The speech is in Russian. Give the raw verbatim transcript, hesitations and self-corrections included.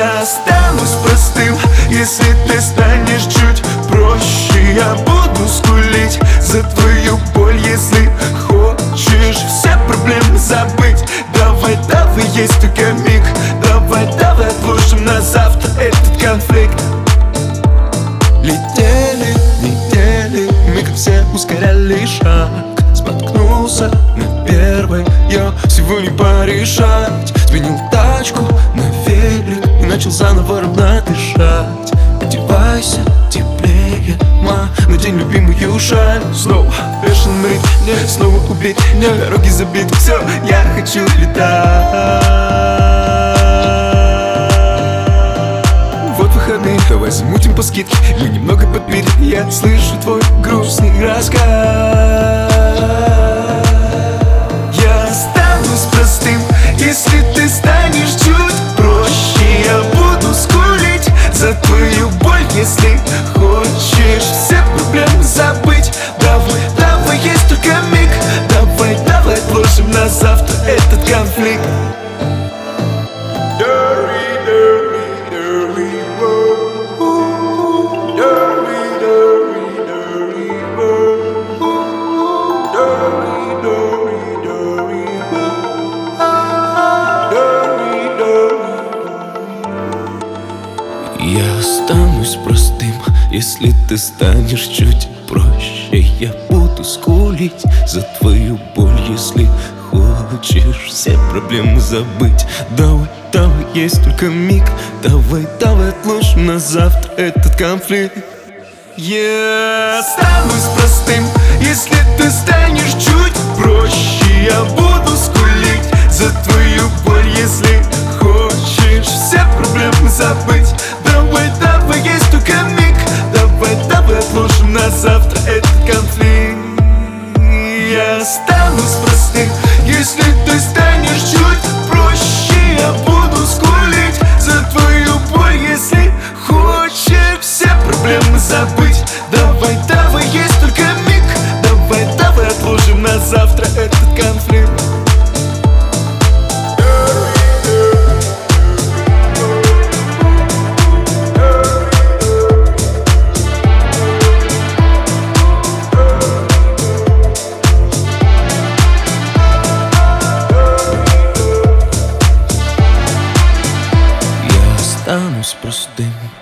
Я останусь простым, если ты станешь чуть проще. Я буду скулить за твою боль, если хочешь все проблемы забыть. Давай, давай, есть только миг. Давай, давай, отложим на завтра этот конфликт. Летели недели, мы как все ускоряли шаг. Споткнулся на первой, я всего не порешать. Сменил тачку на велик и начал заново ровно дышать. Одевайся теплее, ма, надень любимую шаль. Снова бешеный ритм, снова убить меня, дороги забиты, все, я хочу летать. Вот выходные, давай замутим по скидке. Мы немного подпили, я слышу твой грустный рассказ. Я останусь простым, если ты станешь чуть проще. Я буду скулить за твою боль, если хочешь все проблемы забыть. Давай, давай, есть только миг. Давай, давай, отложим на завтра этот конфликт. Я останусь простым, если ты станешь чуть проще. Я буду скулить за твою боль, если хочешь все проблемы забыть. Давай, давай, есть только миг. Давай, давай, отложим на завтра этот конфликт. Я останусь простым, если ты станешь чуть проще. Я буду скулить за твою боль, если хочешь все проблемы забыть. Давай, давай, есть только миг. Давай, давай, отложим на завтра этот конфликт. Я останусь простым, если ты станешь чуть проще. Я буду скулить за твою боль, если хочешь все проблемы забыть. Давай, давай, есть только миг. Давай, давай, отложим на завтра этот конфликт. Останусь простым.